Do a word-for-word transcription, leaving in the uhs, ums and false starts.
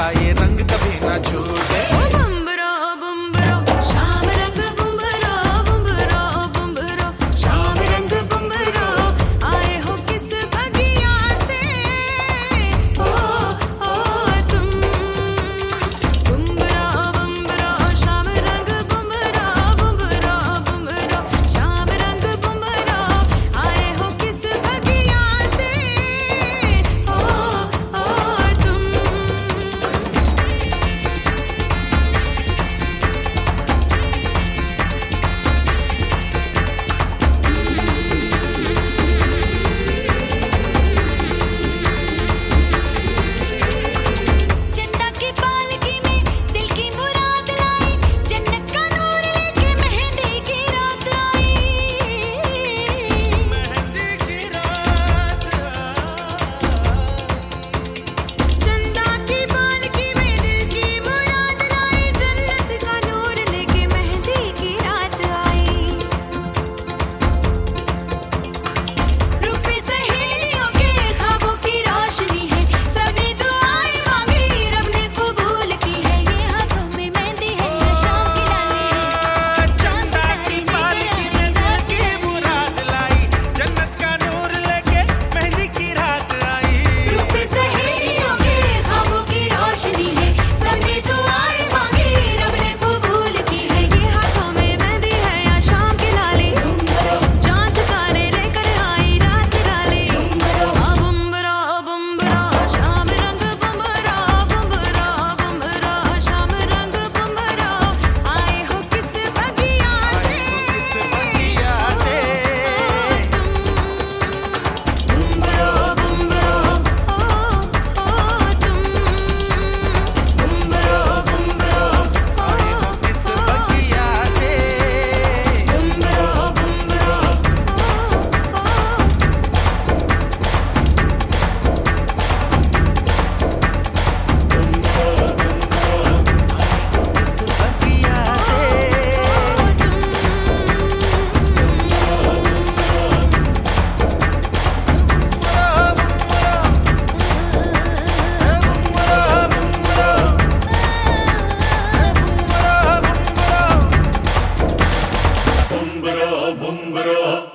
का ये रंग कभी ना छूटे। बुम्बरो बुम्बरो शाम रंग बुम्बरो बुम्बरो बुम्बरो शाम रंग बुम्बरो आए हो किस बगिया से ओ ओ तुम बुम्बरो बुम्बरो शाम रंग बुम्बरो बुम्बरो बुम्बरो शाम रंग बुम्बरो आए हो किस बगिया से ओ ओ तुम। चंदा की पालकी में दिल की मुराद लाई, जन्नत का नूर लेके मेहंदी की रात आई। मेहंदी की रात चंदा की पालकी में दिल की मुराद लाई, जन्नत का नूर लेके मेहंदी की रात आई। रूपे सहेलियों के ख्वाबों की रोशनी है, सबने दुआएं मांगी रब ने कबूल की है। ये हाथों में मेहंदी है या शाम की लाली है, चंदा की पालकी में दिल की मुराद लाई, जन्नत का नूर लेके मेहंदी की रात आई। रूपे सहेलियों के ख्वाबों की रोशनी है, सबने दुआएं मांगी रब ने कबूल की है। ये हाथों में मेहंदी है या शाम की लाली, चांद तारे लेकर आई रात निराली। बुम्बरो बुम्बरो शाम रंग बुम्बरो बुम्बरो बुम्बरो शाम रंग बुम्बरो आए हो किस बगिया से बगिया से बुम्बरो बुम्बरो ओ ओ तुम बुम्बरो बुम्बरो इस बगिया से बुम्बरो बुम्बरो इस बगिया से Bumbro, bumbro.